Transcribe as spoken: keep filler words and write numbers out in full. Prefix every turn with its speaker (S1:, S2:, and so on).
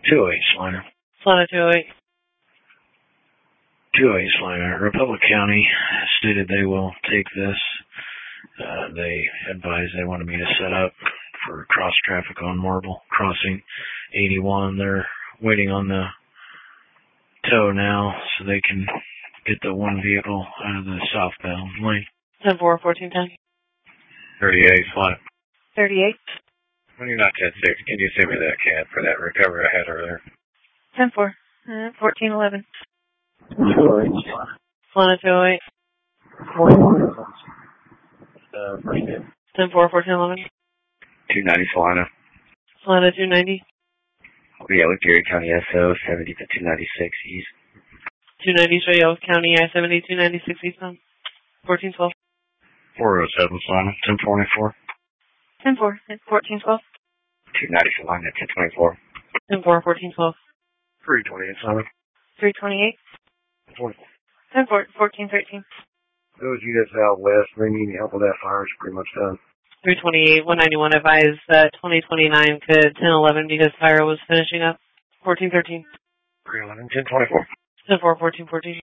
S1: two oh eight Sliner.
S2: Sliner two oh eight.
S1: two oh eight Sliner. Republic County stated they will take this. Uh, they advised they wanted me to set up for cross traffic on Marble crossing eighty-one. They're waiting on the tow now so they can get the one vehicle out of the southbound lane.
S2: ten four, fourteen ten.
S1: thirty-eight flat.
S2: thirty-eight.
S1: When you're not ten six, can you send me that C A D for that recovery I had earlier?
S2: ten four, uh, fourteen eleven.
S1: two oh eight
S2: Slana two oh eight.
S1: Uh, first hit.
S2: ten four, fourteen eleven.
S1: two ninety Solana.
S2: Slana two ninety.
S1: Yeah, with Erie County S O, seventy to two ninety-six east.
S2: two ninety Trail County I seventy, two ninety-six eastbound. fourteen twelve.
S1: four oh seven Solana, ten forty-four.
S2: ten four, fourteen twelve.
S1: two ninety Solana, ten twenty-four.
S2: ten four, fourteen twelve.
S1: three twenty-eight Solana.
S2: three twenty-eight.
S1: twenty-four.
S2: ten four, fourteen thirteen.
S1: Those units out west, they need any help with that fire, it's pretty much done.
S2: three twenty-eight, one ninety-one advised that twenty twenty-nine could ten eleven because fire was finishing up. fourteen thirteen.
S1: three eleven, ten twenty-four.
S2: ten four, fourteen fourteen.